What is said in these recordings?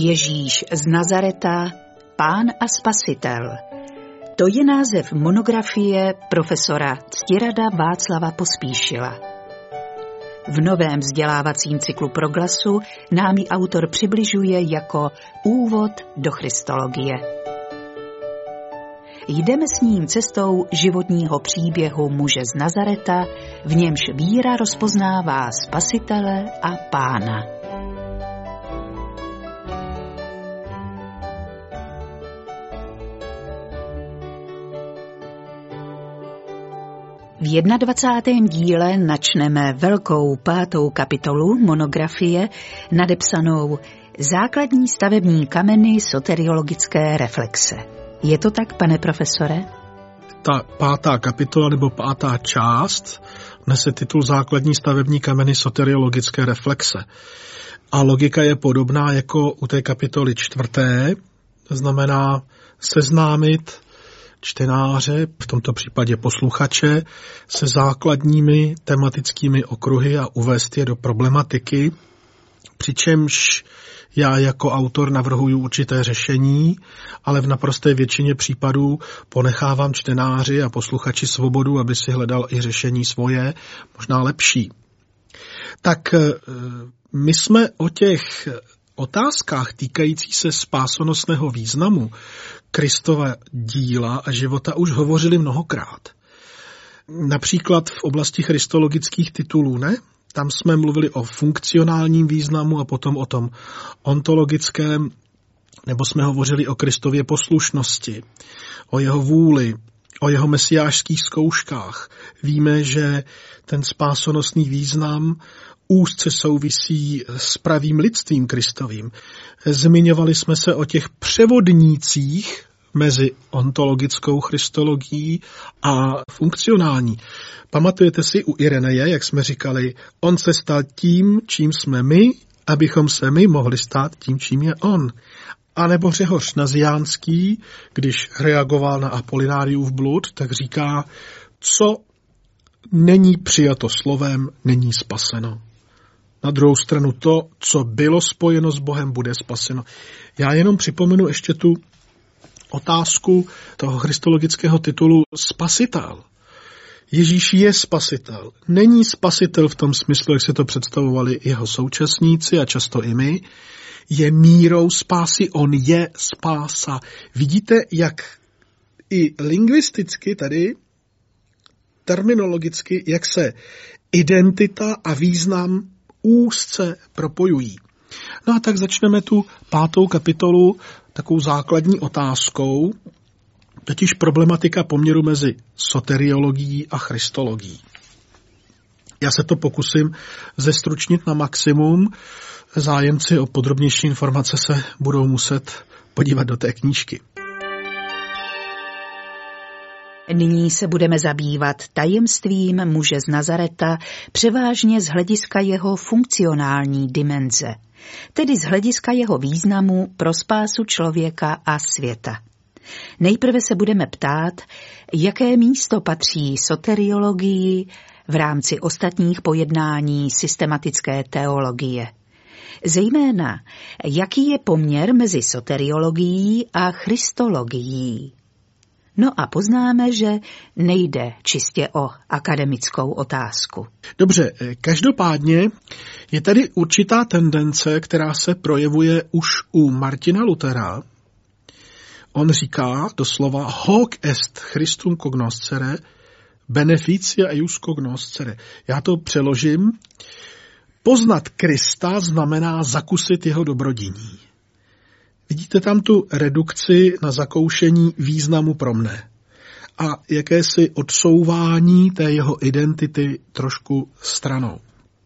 Ježíš z Nazareta, Pán a Spasitel. To je název monografie profesora Ctirada Václava Pospíšila. V novém vzdělávacím cyklu Proglasu nám ji autor přibližuje jako úvod do christologie. Jdeme s ním cestou životního příběhu muže z Nazareta, v němž víra rozpoznává Spasitele a Pána. V 21. díle načneme velkou 5. kapitolu monografie nadepsanou Základní stavební kameny soteriologické reflexe. Je to tak, pane profesore? Ta 5. kapitola nebo 5. část nese titul Základní stavební kameny soteriologické reflexe. A logika je podobná jako u té kapitoly 4. To znamená seznámit čtenáře, v tomto případě posluchače, se základními tematickými okruhy a uvést je do problematiky, přičemž já jako autor navrhuji určité řešení, ale v naprosté většině případů ponechávám čtenáři a posluchači svobodu, aby si hledal i řešení svoje, možná lepší. Tak my jsme o těch otázkách týkající se spásonosného významu Kristova díla a života už hovořili mnohokrát. Například v oblasti christologických titulů, ne? Tam jsme mluvili o funkcionálním významu a potom o tom ontologickém, nebo jsme hovořili o Kristově poslušnosti, o jeho vůli, o jeho mesiášských zkouškách. Víme, že ten spásonosný význam úzce souvisí s pravým lidstvím Kristovým. Zmiňovali jsme se o těch převodnících mezi ontologickou christologií a funkcionální. Pamatujete si u Ireneje, jak jsme říkali, on se stal tím, čím jsme my, abychom se my mohli stát tím, čím je on. A nebo Řehoř Naziánský, když reagoval na Apolináriův blud, tak říká, co není přijato slovem, není spaseno. Na druhou stranu to, co bylo spojeno s Bohem, bude spaseno. Já jenom připomenu ještě tu otázku toho christologického titulu Spasitel. Ježíš je spasitel. Není spasitel v tom smyslu, jak si to představovali jeho současníci a často i my. Je mírou spásy, on je spása. Vidíte, jak i lingvisticky tady, terminologicky, jak se identita a význam úzce propojují. No a tak začneme tu 5. kapitolu takovou základní otázkou, totiž problematika poměru mezi soteriologií a christologií. Já se to pokusím zestručnit na maximum. Zájemci o podrobnější informace se budou muset podívat do té knížky. Nyní se budeme zabývat tajemstvím muže z Nazareta převážně z hlediska jeho funkcionální dimenze, tedy z hlediska jeho významu pro spásu člověka a světa. Nejprve se budeme ptát, jaké místo patří soteriologii v rámci ostatních pojednání systematické teologie. Zejména, jaký je poměr mezi soteriologií a christologií. No a poznáme, že nejde čistě o akademickou otázku. Dobře, každopádně je tady určitá tendence, která se projevuje už u Martina Luthera. On říká doslova hoc est Christum cognoscere, beneficia eius cognoscere. Já to přeložím. Poznat Krista znamená zakusit jeho dobrodiní. Vidíte tam tu redukci na zakoušení významu pro mne a jakési odsouvání té jeho identity trošku stranou.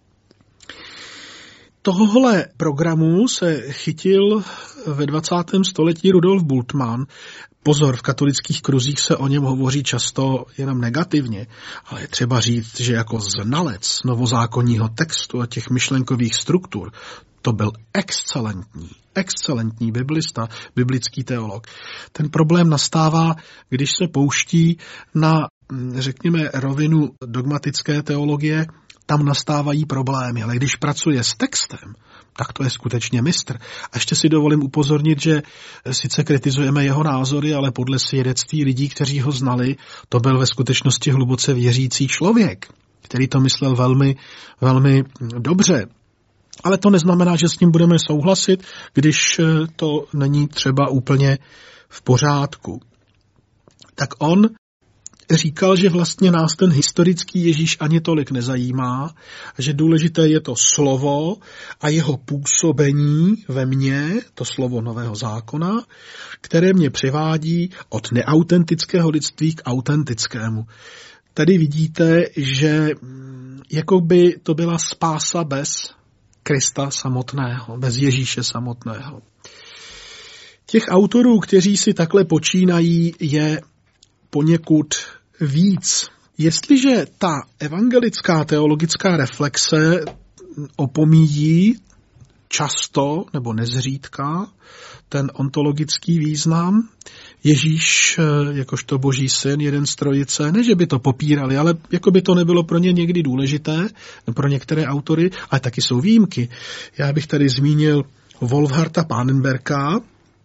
Tohle programu se chytil ve 20. století Rudolf Bultmann. Pozor, v katolických kruzích se o něm hovoří často jenom negativně, ale je třeba říct, že jako znalec novozákonního textu a těch myšlenkových struktur to byl excelentní biblista, biblický teolog. Ten problém nastává, když se pouští na, řekněme, rovinu dogmatické teologie tam nastávají problémy. Ale když pracuje s textem, tak to je skutečně mistr. A ještě si dovolím upozornit, že sice kritizujeme jeho názory, ale podle svědectví lidí, kteří ho znali, to byl ve skutečnosti hluboce věřící člověk, který to myslel velmi, velmi dobře. Ale to neznamená, že s ním budeme souhlasit, když to není třeba úplně v pořádku. Tak on říkal, že vlastně nás ten historický Ježíš ani tolik nezajímá, že důležité je to slovo a jeho působení ve mně, to slovo Nového zákona, které mě přivádí od neautentického lidství k autentickému. Tady vidíte, že jakoby to byla spása bez Krista samotného, bez Ježíše samotného. Těch autorů, kteří si takhle počínají, je poněkud víc. Jestliže ta evangelická teologická reflexe opomíjí často nebo nezřídka ten ontologický význam, Ježíš jakožto Boží syn, jeden z trojice, ne, že by to popírali, ale jako by to nebylo pro ně někdy důležité, pro některé autory, ale taky jsou výjimky. Já bych tady zmínil Wolfharta Pannenberga.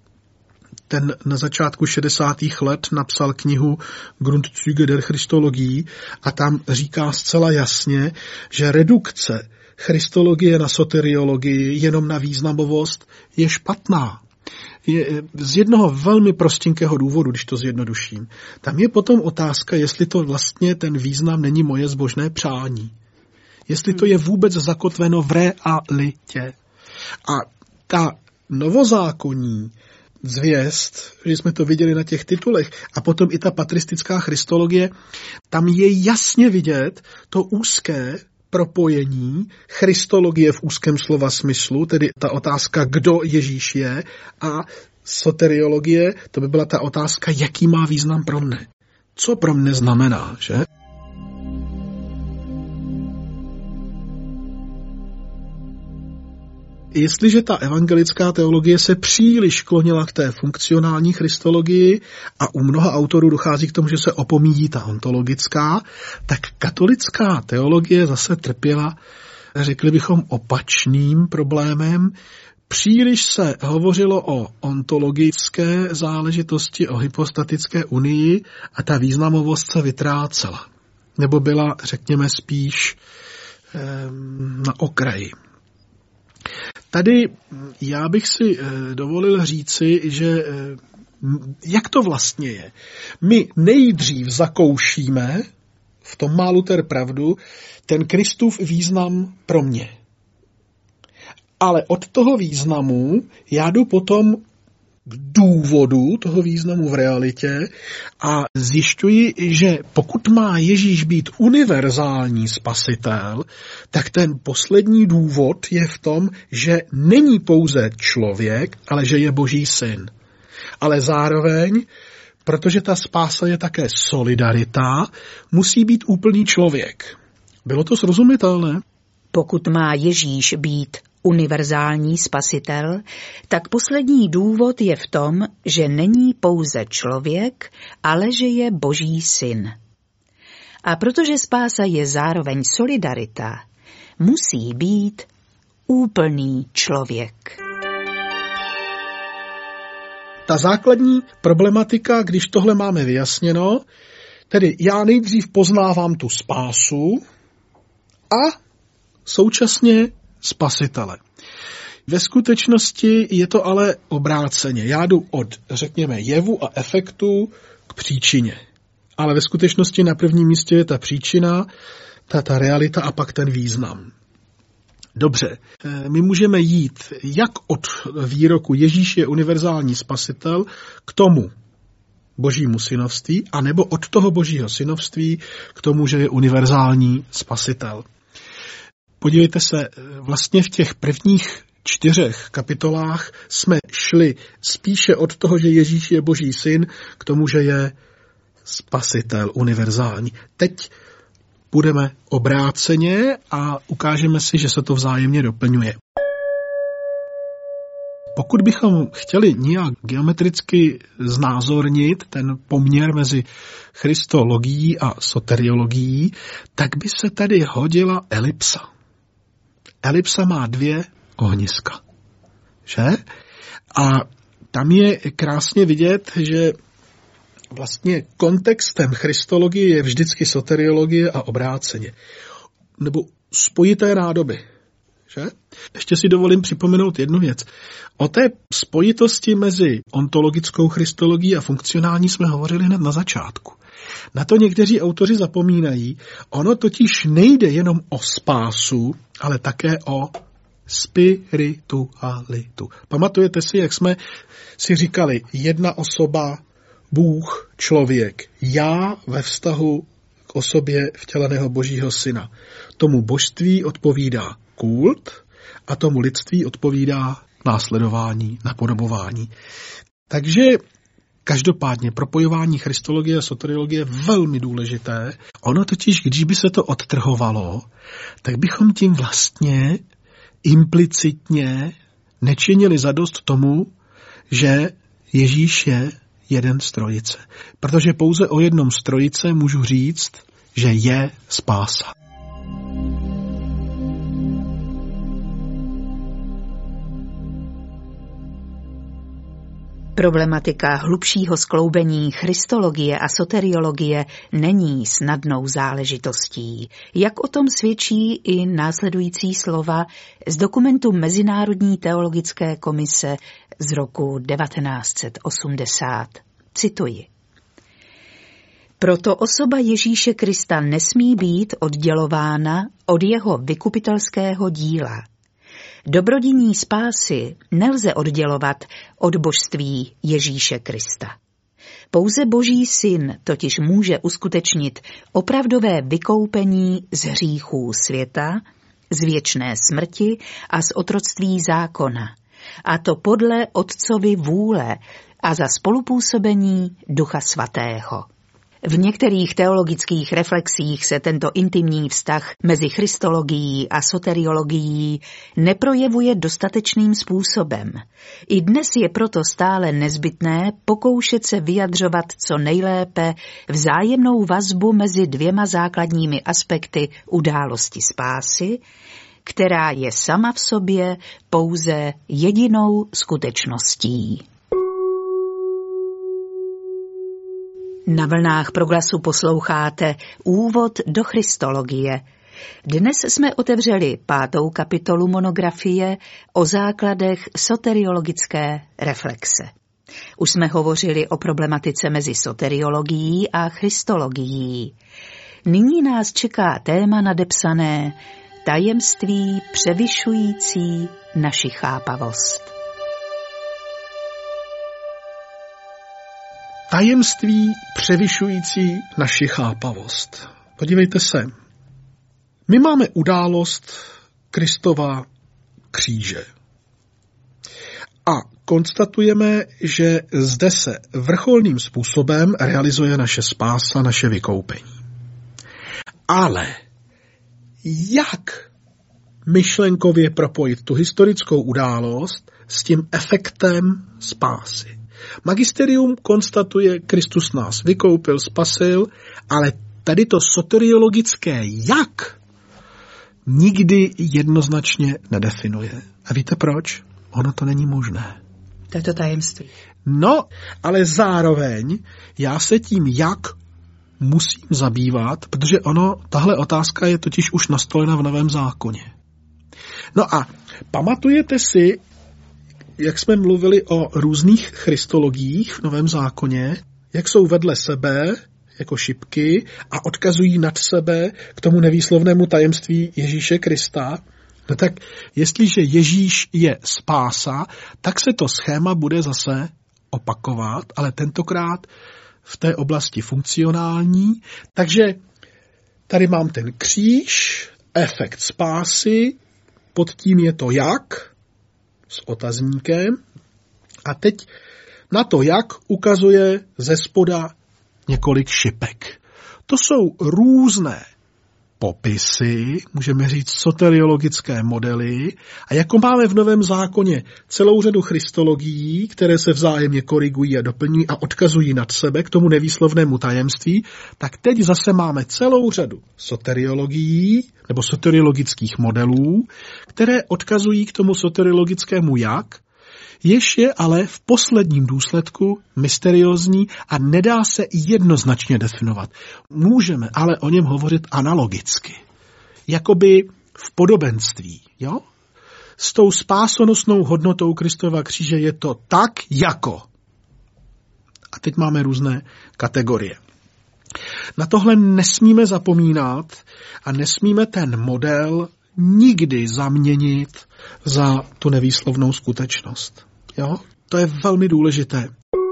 Ten na začátku 60. let napsal knihu Grundzüge der Christologie a tam říká zcela jasně, že redukce christologie na soteriologii jenom na významovost je špatná. Je z jednoho velmi prostinkého důvodu, když to zjednoduším. Tam je potom otázka, jestli to vlastně ten význam není moje zbožné přání. Jestli to je vůbec zakotveno v realitě. A ta novozákonní zvěst, že jsme to viděli na těch titulech, a potom i ta patristická christologie, tam je jasně vidět to úzké propojení christologie v úzkém slova smyslu, tedy ta otázka, kdo Ježíš je, a soteriologie, to by byla ta otázka, jaký má význam pro mne. Co pro mne znamená, že? Jestliže ta evangelická teologie se příliš klonila k té funkcionální christologii a u mnoha autorů dochází k tomu, že se opomíjí ta ontologická, tak katolická teologie zase trpěla, řekli bychom, opačným problémem. Příliš se hovořilo o ontologické záležitosti, o hypostatické unii a ta významovost se vytrácela. Nebo byla, řekněme, spíš na okraji. Tady já bych si dovolil říci, že jak to vlastně je. My nejdřív zakoušíme, v tom má Luther pravdu, ten Kristův význam pro mě. Ale od toho významu já jdu potom k důvodu toho významu v realitě a zjišťuji, že pokud má Ježíš být univerzální spasitel, tak ten poslední důvod je v tom, že není pouze člověk, ale že je Boží syn. Ale zároveň, protože ta spása je také solidarita, musí být úplný člověk. Bylo to srozumitelné? Pokud má Ježíš být univerzální spasitel, tak poslední důvod je v tom, že není pouze člověk, ale že je Boží syn. A protože spása je zároveň solidarita, musí být úplný člověk. Ta základní problematika, když tohle máme vyjasněno, tedy já nejdřív poznávám tu spásu a současně spasitele. Ve skutečnosti je to ale obráceně. Já jdu od, řekněme, jevu a efektu k příčině. Ale ve skutečnosti na prvním místě je ta příčina, ta realita a pak ten význam. Dobře, my můžeme jít jak od výroku Ježíš je univerzální spasitel k tomu Božímu synovství, anebo od toho Božího synovství k tomu, že je univerzální spasitel. Podívejte se, vlastně v těch prvních 4 kapitolách jsme šli spíše od toho, že Ježíš je Boží syn, k tomu, že je spasitel univerzální. Teď budeme obráceně a ukážeme si, že se to vzájemně doplňuje. Pokud bychom chtěli nějak geometricky znázornit ten poměr mezi christologií a soteriologií, tak by se tady hodila elipsa. Elipsa má 2 ohniska, že? A tam je krásně vidět, že vlastně kontextem christologie je vždycky soteriologie a obráceně. Nebo spojité nádoby. Že? Ještě si dovolím připomenout jednu věc. O té spojitosti mezi ontologickou christologií a funkcionální jsme hovořili hned na začátku. Na to někteří autoři zapomínají. Ono totiž nejde jenom o spásu, ale také o spiritualitu. Pamatujete si, jak jsme si říkali, jedna osoba, Bůh, člověk, já ve vztahu k osobě vtěleného Božího syna. Tomu božství odpovídá kult a tomu lidství odpovídá následování, napodobování. Takže každopádně propojování christologie a soteriologie je velmi důležité. Ono totiž, když by se to odtrhovalo, tak bychom tím vlastně implicitně nečinili zadost tomu, že Ježíš je jeden z trojice. Protože pouze o jednom z trojice můžu říct, že je spása. Problematika hlubšího skloubení christologie a soteriologie není snadnou záležitostí, jak o tom svědčí i následující slova z dokumentu Mezinárodní teologické komise z roku 1980. Cituji. Proto osoba Ježíše Krista nesmí být oddělována od jeho vykupitelského díla. Dobrodiní spásy nelze oddělovat od božství Ježíše Krista. Pouze Boží syn totiž může uskutečnit opravdové vykoupení z hříchů světa, z věčné smrti a z otroctví zákona, a to podle Otcovy vůle a za spolupůsobení Ducha Svatého. V některých teologických reflexích se tento intimní vztah mezi christologií a soteriologií neprojevuje dostatečným způsobem. I dnes je proto stále nezbytné pokoušet se vyjadřovat co nejlépe vzájemnou vazbu mezi 2 základními aspekty události spásy, která je sama v sobě pouze jedinou skutečností. Na vlnách Proglasu posloucháte Úvod do Christologie. Dnes jsme otevřeli 5. kapitolu monografie o základech soteriologické reflexe. Už jsme hovořili o problematice mezi soteriologií a christologií. Nyní nás čeká téma nadepsané Tajemství převyšující naši chápavost. Tajemství převyšující naši chápavost. Podívejte se. My máme událost Kristova kříže. A konstatujeme, že zde se vrcholným způsobem realizuje naše spása, naše vykoupení. Ale jak myšlenkově propojit tu historickou událost s tím efektem spásy? Magisterium konstatuje, Kristus nás vykoupil, spasil, ale tady to soteriologické jak nikdy jednoznačně nedefinuje. A víte proč? Ono to není možné. To je to tajemství. No, ale zároveň já se tím jak musím zabývat, protože tahle otázka je totiž už nastolena v Novém zákoně. No a pamatujete si, jak jsme mluvili o různých christologiích v Novém zákoně, jak jsou vedle sebe jako šipky a odkazují nad sebe k tomu nevýslovnému tajemství Ježíše Krista, no tak jestliže Ježíš je spása, tak se to schéma bude zase opakovat, ale tentokrát v té oblasti funkcionální. Takže tady mám ten kříž, efekt spásy, pod tím je to jak, s otazníkem. A teď na to jak ukazuje ze spoda několik šipek. To jsou různé popisy, můžeme říct soteriologické modely a jako máme v Novém zákoně celou řadu christologií, které se vzájemně korigují a doplňují a odkazují nad sebe k tomu nevýslovnému tajemství, tak teď zase máme celou řadu soteriologií nebo soteriologických modelů, které odkazují k tomu soteriologickému jak, jež je ale v posledním důsledku mysteriózní a nedá se jednoznačně definovat. Můžeme ale o něm hovořit analogicky, jakoby v podobenství. Jo? S tou spásonosnou hodnotou Kristova kříže je to tak jako. A teď máme různé kategorie. Na tohle nesmíme zapomínat a nesmíme ten model nikdy zaměnit za tu nevýslovnou skutečnost. Jo? To je velmi důležité.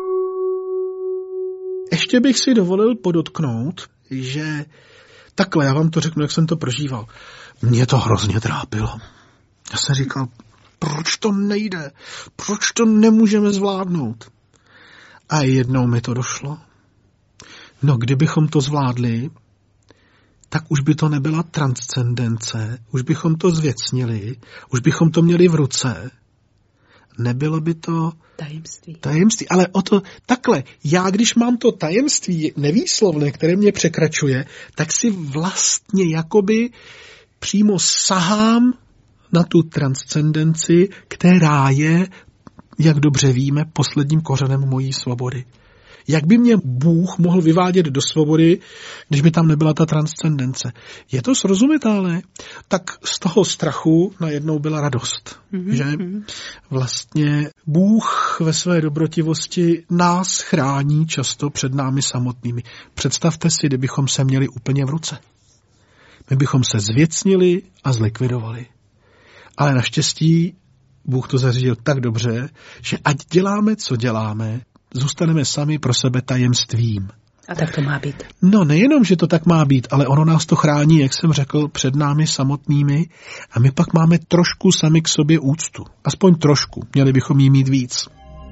Ještě bych si dovolil podotknout, že takhle, já vám to řeknu, jak jsem to prožíval. Mě to hrozně trápilo. Já jsem říkal, proč to nejde? Proč to nemůžeme zvládnout? A jednou mi to došlo. No, kdybychom to zvládli, tak už by to nebyla transcendence, už bychom to zvěcnili, už bychom to měli v ruce. Nebylo by to tajemství. Ale o to takhle, já když mám to tajemství nevýslovné, které mě překračuje, tak si vlastně jakoby přímo sahám na tu transcendenci, která je, jak dobře víme, posledním kořenem mojí svobody. Jak by mě Bůh mohl vyvádět do svobody, když by tam nebyla ta transcendence? Je to srozumitelné? Tak z toho strachu najednou byla radost. Že vlastně Bůh ve své dobrotivosti nás chrání často před námi samotnými. Představte si, kdybychom se měli úplně v ruce. My bychom se zvěcnili a zlikvidovali. Ale naštěstí Bůh to zařídil tak dobře, že ať děláme, co děláme, zůstaneme sami pro sebe tajemstvím. A tak to má být. No nejenom, že to tak má být, ale ono nás to chrání, jak jsem řekl, před námi samotnými a my pak máme trošku sami k sobě úctu. Aspoň trošku. Měli bychom jí mít víc.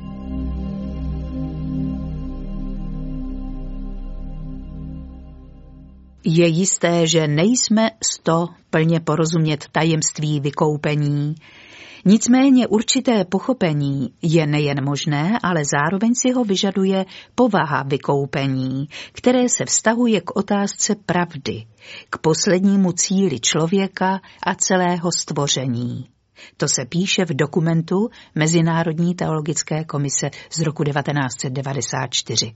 Je jisté, že nejsme plně porozumět tajemství vykoupení. Nicméně určité pochopení je nejen možné, ale zároveň si ho vyžaduje povaha vykoupení, které se vztahuje k otázce pravdy, k poslednímu cíli člověka a celého stvoření. To se píše v dokumentu Mezinárodní teologické komise z roku 1994.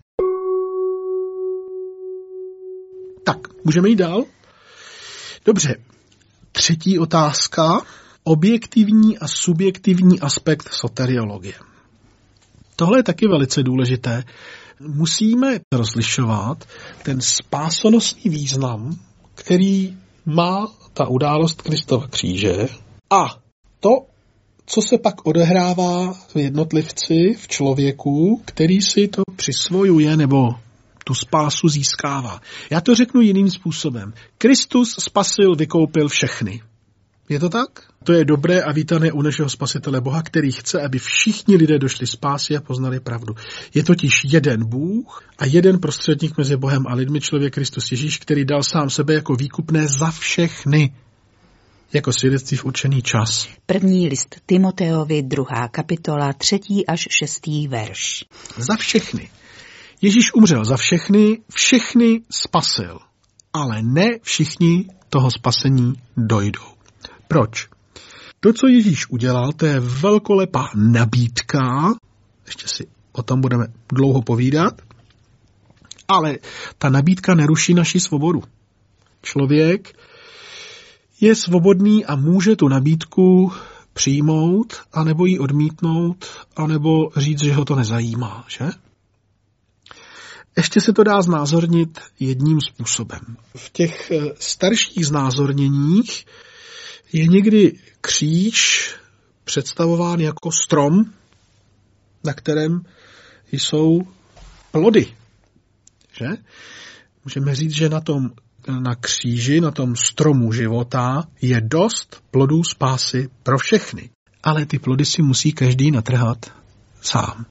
Tak, můžeme jít dál? Dobře. Třetí otázka. Objektivní a subjektivní aspekt soteriologie. Tohle je taky velice důležité. Musíme rozlišovat ten spásonosný význam, který má ta událost Kristova kříže a to, co se pak odehrává v jednotlivci, v člověku, který si to přisvojuje nebo tu spásu získává. Já to řeknu jiným způsobem. Kristus spasil, vykoupil všechny. Je to tak? To je dobré a vítané u našeho spasitele Boha, který chce, aby všichni lidé došli spásy a poznali pravdu. Je totiž jeden Bůh a jeden prostředník mezi Bohem a lidmi, člověk Kristus Ježíš, který dal sám sebe jako výkupné za všechny, jako svědectví v určený čas. První list Timoteovi, 2. kapitola, 3. až 6. verš. Za všechny. Ježíš umřel za všechny, všechny spasil, ale ne všichni toho spasení dojdou. Proč? To, co Ježíš udělal, to je velkolepá nabídka, ještě si o tom budeme dlouho povídat, ale ta nabídka neruší naši svobodu. Člověk je svobodný a může tu nabídku přijmout, anebo ji odmítnout, anebo říct, že ho to nezajímá, že? Ještě se to dá znázornit jedním způsobem. V těch starších znázorněních je někdy kříž představován jako strom, na kterém jsou plody. Že? Můžeme říct, že na kříži, na tom stromu života je dost plodů spásy pro všechny. Ale ty plody si musí každý natrhat sám.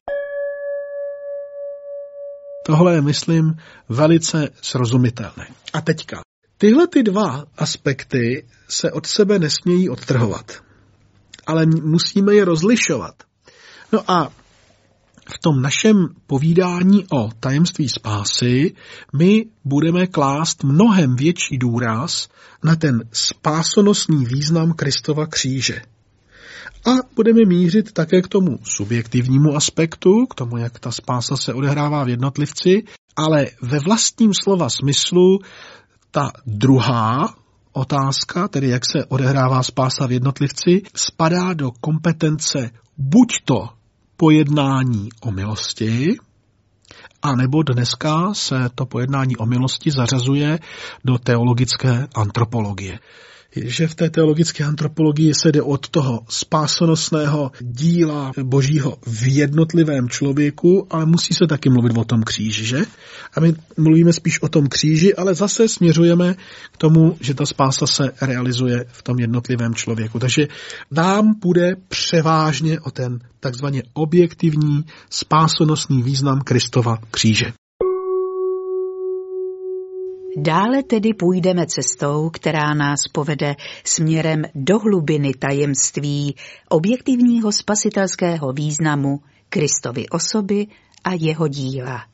Tohle je, myslím, velice srozumitelné. A teďka. Tyhle ty dva aspekty se od sebe nesmějí odtrhovat, ale musíme je rozlišovat. No a v tom našem povídání o tajemství spásy my budeme klást mnohem větší důraz na ten spásonosný význam Kristova kříže. A budeme mířit také k tomu subjektivnímu aspektu, k tomu, jak ta spása se odehrává v jednotlivci, ale ve vlastním slova smyslu ta druhá otázka, tedy jak se odehrává spása v jednotlivci, spadá do kompetence buď to pojednání o milosti, a nebo dneska se to pojednání o milosti zařazuje do teologické antropologie. Že v té teologické antropologii se jde od toho spásonosného díla Božího v jednotlivém člověku, ale musí se taky mluvit o tom kříži, že? A my mluvíme spíš o tom kříži, ale zase směřujeme k tomu, že ta spása se realizuje v tom jednotlivém člověku. Takže nám půjde převážně o ten takzvaně objektivní spásonosný význam Kristova kříže. Dále tedy půjdeme cestou, která nás povede směrem do hlubiny tajemství objektivního spasitelského významu Kristovy osoby a jeho díla.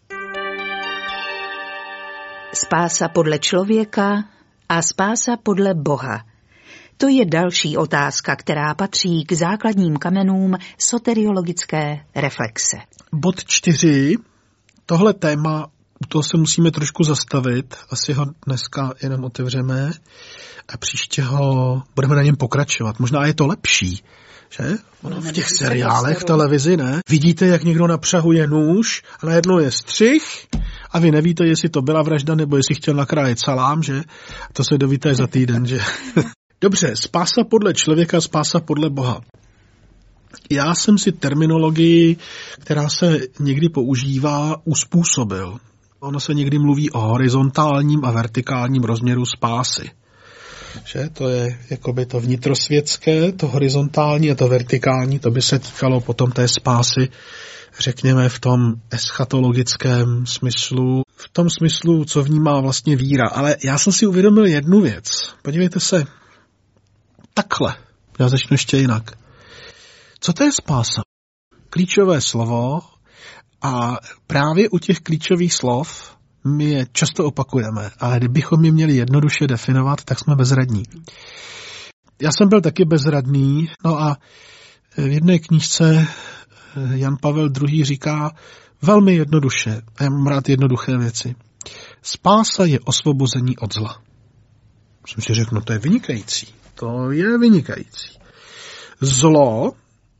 Spása podle člověka a spása podle Boha. To je další otázka, která patří k základním kamenům soteriologické reflexe. Bod 4. Tohle téma, to se musíme trošku zastavit, asi ho dneska jenom otevřeme a příště ho budeme na něm pokračovat. Možná je to lepší, že? Ono v těch seriálech v televizi, ne? Vidíte, jak někdo napřahuje nůž a najednou je střih a vy nevíte, jestli to byla vražda nebo jestli chtěl nakrájet salám, že? To se dovíte za týden, že? Dobře, spása podle člověka, spása podle Boha. Já jsem si terminologii, která se někdy používá, uspůsobil. Ono se někdy mluví o horizontálním a vertikálním rozměru spásy. Že? To je jakoby to vnitrosvětské, to horizontální a to vertikální, to by se týkalo potom té spásy, řekněme, v tom eschatologickém smyslu, v tom smyslu, co vnímá vlastně víra. Ale já jsem si uvědomil jednu věc. Podívejte se, takhle. Já začnu ještě jinak. Co to je spása? Klíčové slovo a právě u těch klíčových slov my je často opakujeme, ale kdybychom je měli jednoduše definovat, tak jsme bezradní. Já jsem byl taky bezradný, no a v jedné knížce Jan Pavel II. Říká velmi jednoduše, a já mám rád jednoduché věci. Spása je osvobození od zla. Jsem si řekl, no to je vynikající. To je vynikající. Zlo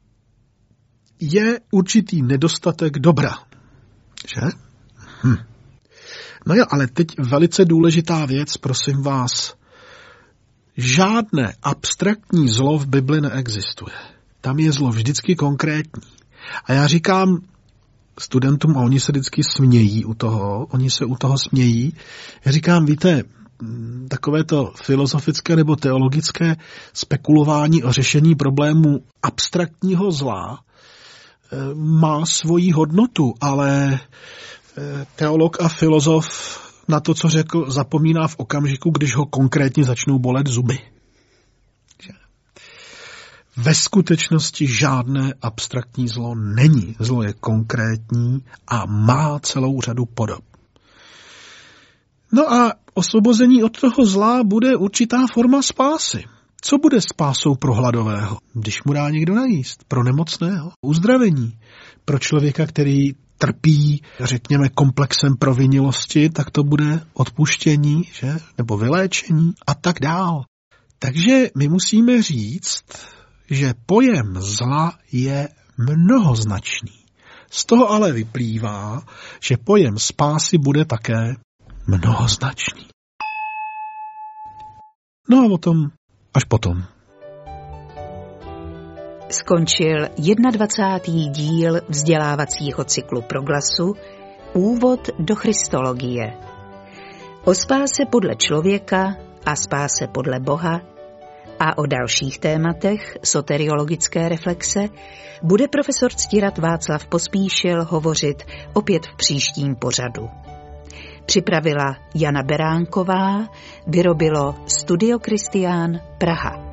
je určitý nedostatek dobra. Že? No jo, ale teď velice důležitá věc, prosím vás. Žádné abstraktní zlo v Bibli neexistuje. Tam je zlo vždycky konkrétní. A já říkám studentům, a oni se vždycky smějí u toho, já říkám, víte, takové to filozofické nebo teologické spekulování o řešení problému abstraktního zla má svoji hodnotu, ale teolog a filozof na to, co řekl, zapomíná v okamžiku, když ho konkrétně začnou bolet zuby. Ve skutečnosti žádné abstraktní zlo není. Zlo je konkrétní a má celou řadu podob. No a osvobození od toho zla bude určitá forma spásy. Co bude spásou pro hladového, když mu dá někdo najíst? Pro nemocného? Uzdravení. Pro člověka, který trpí, řekněme, komplexem provinnilosti, tak to bude odpuštění, že? Nebo vyléčení a tak dál. Takže my musíme říct, že pojem zla je mnohoznačný. Z toho ale vyplývá, že pojem spásy bude také mnohoznačný. No a o tom až potom. Skončil 21. díl vzdělávacího cyklu Proglasu Úvod do Christologie. O spáse podle člověka a spáse podle Boha a o dalších tématech soteriologické reflexe bude profesor Ctirat Václav Pospíšil hovořit opět v příštím pořadu. Připravila Jana Beránková, vyrobilo Studio Kristián, Praha.